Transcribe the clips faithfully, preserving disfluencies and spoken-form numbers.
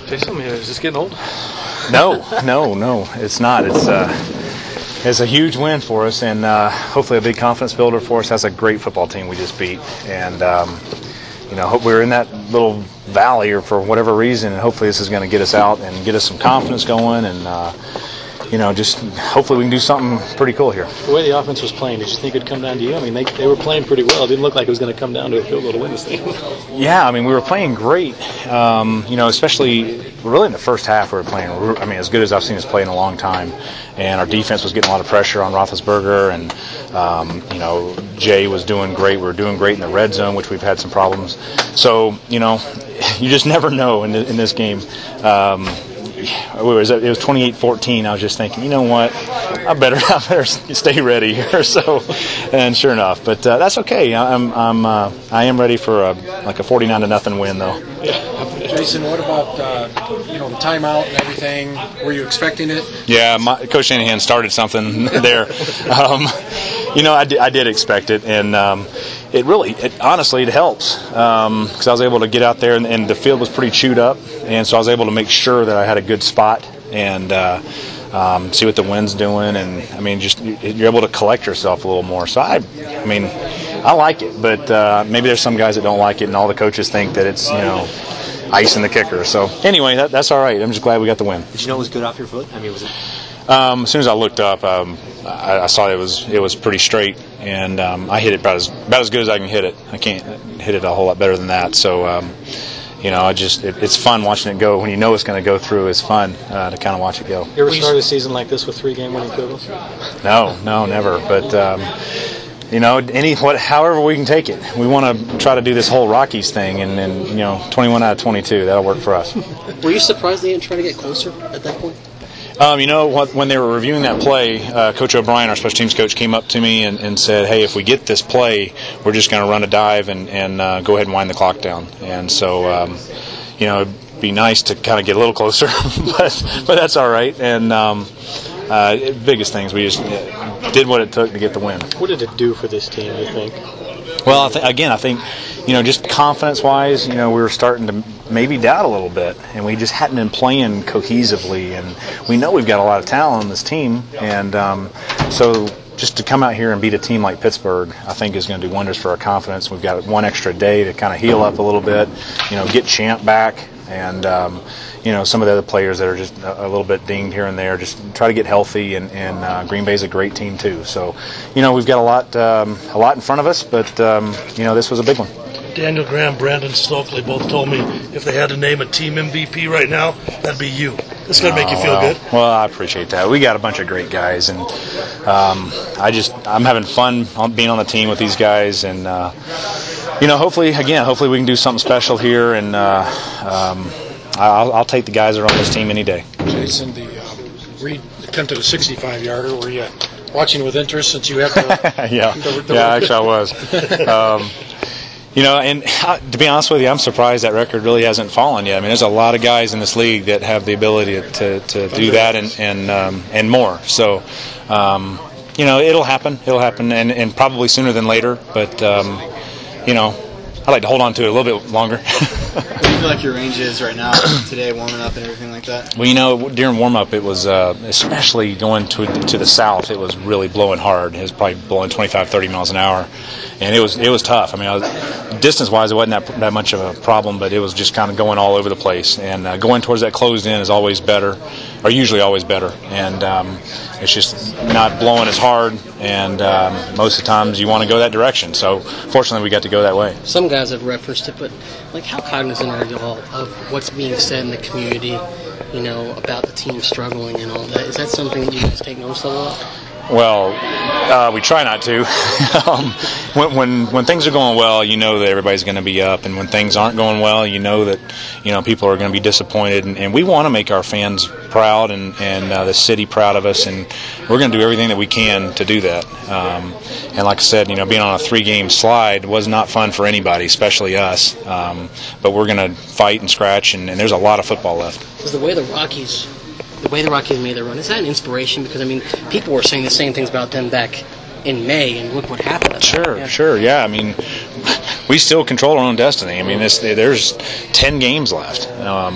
Jason, is this getting old? No, no, no, it's not. It's uh, it's a huge win for us, and uh, hopefully a big confidence builder for us. That's a great football team we just beat, and um, you know, hope we're in that little valley or for whatever reason, and hopefully this is going to get us out and get us some confidence going, and uh, you know, just hopefully we can do something pretty cool here. The way the offense was playing, did you think it would come down to you? I mean, they they were playing pretty well. It didn't look like it was going to come down to a field goal to win this thing. Yeah, I mean, we were playing great. Um, you know, especially really in the first half, we were playing. I mean, as good as I've seen us play in a long time. And our defense was getting a lot of pressure on Roethlisberger, and um, you know, Jay was doing great. We were doing great in the red zone, which we've had some problems. So, you know, you just never know in, the, in this game. Um, It was, it was twenty-eight fourteen. I was just thinking, you know what, I better I better stay ready here. So, and sure enough, but uh, that's okay. I'm I'm uh, I am ready for a like a forty-nine to nothing win though. Jason, what about uh, you know the timeout and everything? Were you expecting it? Yeah, my, Coach Shanahan started something there. Um, you know, I did, I did expect it, and um, it really, it, honestly, it helps because um, I was able to get out there, and, and the field was pretty chewed up, and so I was able to make sure that I had a good spot and uh, um, see what the wind's doing, and I mean, just you're able to collect yourself a little more. So I, I mean, I like it, but uh, maybe there's some guys that don't like it, and all the coaches think that it's you know icing the kicker. So anyway, that, that's all right. I'm just glad we got the win. Did you know it was good off your foot? I mean, was it? Um, as soon as I looked up, um, I, I saw it was it was pretty straight, and um, I hit it about as about as good as I can hit it. I can't hit it a whole lot better than that. So, um, you know, I just it, it's fun watching it go. When you know it's going to go through, it's fun uh, to kind of watch it go. You ever started a season like this with three game winning field goals? No, no, never. But um, you know, any what, however we can take it. We want to try to do this whole Rockies thing, and, and you know, twenty-one out of twenty-two, that'll work for us. Were you surprised they didn't try to get closer at that point? Um, you know, what, when they were reviewing that play, uh, Coach O'Brien, our special teams coach, came up to me and, and said, hey, if we get this play, we're just going to run a dive and, and uh, go ahead and wind the clock down. And so, um, you know, it'd be nice to kind of get a little closer, but but that's all right. And um, uh, biggest things, we just did what it took to get the win. What did it do for this team, you think? Well, I th- again, I think, you know, just confidence-wise, you know, we were starting to maybe doubt a little bit, and we just hadn't been playing cohesively, and we know we've got a lot of talent on this team, and um, so just to come out here and beat a team like Pittsburgh, I think is going to do wonders for our confidence. We've got one extra day to kind of heal up a little bit, you know, get Champ back, and um, you know, some of the other players that are just a, a little bit dinged here and there, just try to get healthy, and, and uh, Green Bay's a great team too. So, you know, we've got a lot um, a lot in front of us, but um, you know, this was a big one. Daniel Graham, Brandon Stokely both told me if they had to name a team M V P right now, that'd be you. This is going to make you feel well, good. Well, I appreciate that. We got a bunch of great guys, and um, I just I'm having fun being on the team with these guys, and uh, you know, hopefully, again, hopefully we can do something special here, and uh, um, I'll, I'll take the guys that are on this team any day. Jason, the uh, Reed attempted a sixty-five yarder. Were you watching with interest since you have the yeah, the, the yeah, actually I was. Um, You know, and to be honest with you, I'm surprised that record really hasn't fallen yet. I mean, there's a lot of guys in this league that have the ability to, to do that and and um, and more. So, um, you know, it'll happen. It'll happen, and, and probably sooner than later. But, um, you know, I'd like to hold on to it a little bit longer. What do you feel like your range is right now, today, warming up and everything like that? Well, you know, during warm-up, it was, uh, especially going to to the south, it was really blowing hard. It was probably blowing twenty-five, thirty miles an hour. And it was it was tough. I mean, I was, distance-wise, it wasn't that, that much of a problem, but it was just kind of going all over the place. And uh, going towards that closed in is always better, or usually always better. And um, it's just not blowing as hard, and um, most of the times you want to go that direction. So fortunately, we got to go that way. Some guys have referenced it, but like, how cognizant are you all of what's being said in the community, you know, about the team struggling and all that? Is that something that you guys take notice of a lot? Well, uh, we try not to. um, when, when when things are going well, you know that everybody's going to be up, and when things aren't going well, you know that you know people are going to be disappointed. And, and we want to make our fans proud and and uh, the city proud of us, and we're going to do everything that we can to do that. Um, and like I said, you know, being on a three-game slide was not fun for anybody, especially us. Um, but we're going to fight and scratch, and, and there's a lot of football left. Is the way the Rockies. The way the Rockies made their run, is that an inspiration? Because, I mean, people were saying the same things about them back in May, and look what happened. Sure, yeah. sure, yeah. I mean, we still control our own destiny. I mean, this, there's ten games left. Um,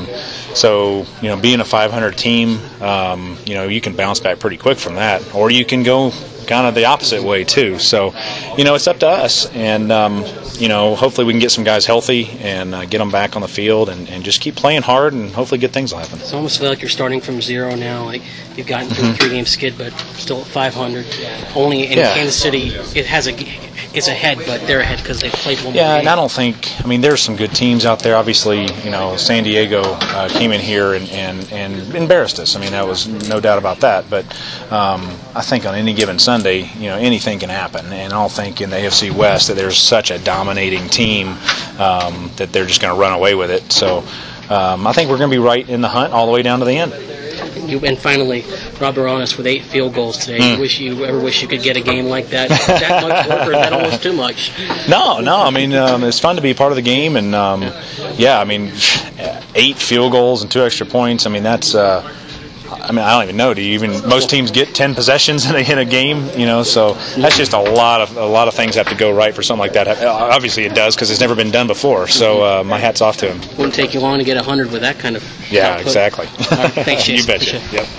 So, you know, being a five hundred team, um, you know, you can bounce back pretty quick from that, or you can go kind of the opposite way too. So, you know, it's up to us, and um, you know, hopefully we can get some guys healthy and uh, get them back on the field, and, and just keep playing hard, and hopefully good things will happen. It's almost like you're starting from zero now. Like you've gotten through a three-game skid, but still at five hundred. Only in Yeah. Kansas City, it has a it's ahead, but they're ahead because they played one more Yeah, game. and I don't think, I mean, there's some good teams out there. Obviously, you know, San Diego uh, came in here and, and, and embarrassed us. I mean, that was no doubt about that. But um, I think on any given Sunday, you know, anything can happen. And I don't think in the A F C West that there's such a dominating team um, that they're just going to run away with it. So um, I think we're going to be right in the hunt all the way down to the end. You, and finally, Rob Baronis with eight field goals today. Mm. You wish you ever wish you could get a game like that? That much work, or is that almost too much? No, no. I mean, um, it's fun to be part of the game, and um, yeah, I mean, eight field goals and two extra points. I mean, that's. Uh, I mean, I don't even know. Do you even? Most teams get ten possessions in a, in a game, you know. So that's just a lot of a lot of things have to go right for something like that. Obviously, it does because it's never been done before. So uh, my hat's off to him. Wouldn't take you long to get a hundred with that kind of. Yeah, output. exactly. All right, thanks, Jason. You betcha. Appreciate it. Yep.